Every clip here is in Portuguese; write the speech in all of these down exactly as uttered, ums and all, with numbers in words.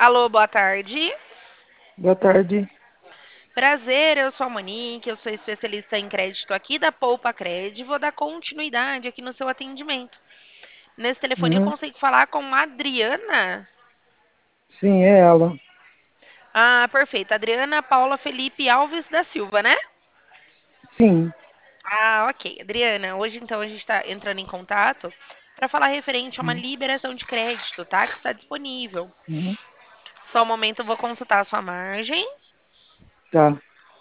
Alô, boa tarde. Boa tarde. Prazer, eu sou a Monique, eu sou especialista em crédito aqui da Poupa Cred. Vou dar continuidade aqui no seu atendimento. Nesse telefone eu Uhum. consigo falar com a Adriana? Sim, é ela. Ah, perfeito. Adriana Paula Felipe Alves da Silva, né? Sim. Ah, ok. Adriana, hoje então a gente está entrando em contato para falar referente a uma Uhum. liberação de crédito, tá? Que está disponível. Uhum. Só um momento, eu vou consultar a sua margem. Tá.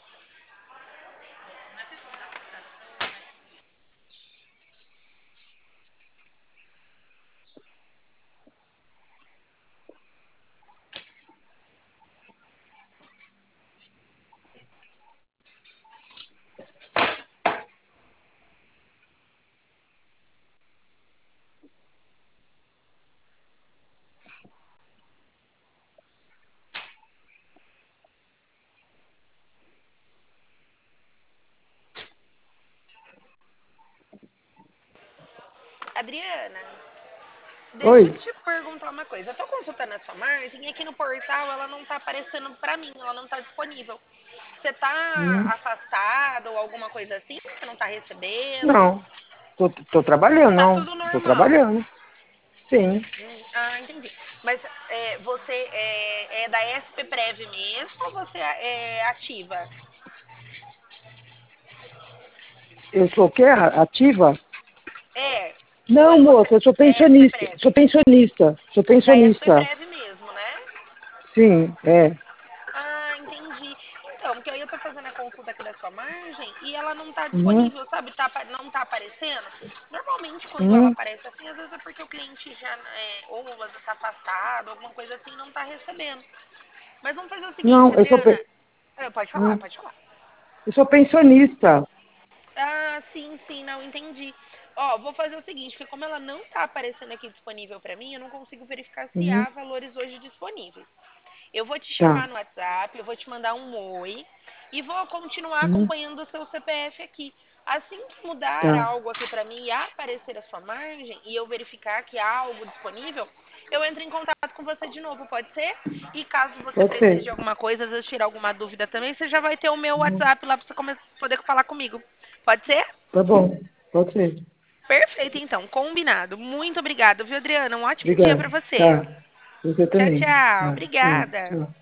Adriana, deixa eu Oi. te perguntar uma coisa. Eu tô consultando a sua margem e aqui no portal ela não tá aparecendo pra mim, ela não tá disponível. Você tá Uhum. afastado ou alguma coisa assim? Você não tá recebendo? Não, tô, tô trabalhando, Tá não. tudo Tô normal. trabalhando. Sim. Hum, ah, entendi. Mas é, você é, é da S P Prev mesmo ou você é ativa? Eu sou o quê? Ativa? É. Não, Oi, você moça, eu sou é S P pensionista. Prev. Sou pensionista. Sou Da S P pensionista. Prev mesmo, né? Sim, é. Ah, entendi. Então, porque aí eu tô fazendo a consulta aqui da sua margem e ela não tá Uhum. disponível, sabe? Tá, apa- não tá aparecendo. Normalmente, quando ela Uhum. aparece assim, às vezes é porque o cliente já, é, ou às vezes tá afastado, alguma coisa assim, não tá recebendo. Mas vamos fazer o seguinte, Não, eu sou, Adriana. pe- Ah, pode falar, uhum. pode falar. Eu sou pensionista. Ah, sim, sim, não entendi. Ó, vou fazer o seguinte, porque como ela não tá aparecendo aqui disponível pra mim, eu não consigo verificar se Uhum. há valores hoje disponíveis. Eu vou te Tá. chamar no WhatsApp, eu vou te mandar um oi e vou continuar Uhum. acompanhando o seu C P F aqui. Assim que mudar Tá. algo aqui para mim e aparecer a sua margem e eu verificar que há algo disponível, eu entro em contato com você de novo, pode ser? E caso você Pode precise ser. de alguma coisa, às vezes tirar alguma dúvida também, você já vai ter o meu Uhum. WhatsApp lá para você come- poder falar comigo. Pode ser? Tá bom. Pode ser. Perfeito, então, combinado. Muito obrigada, viu, Adriana? Um ótimo dia Obrigado. para você. Tá. Você Tchau, também. tchau. Tá. Tchau. Obrigada. Tchau.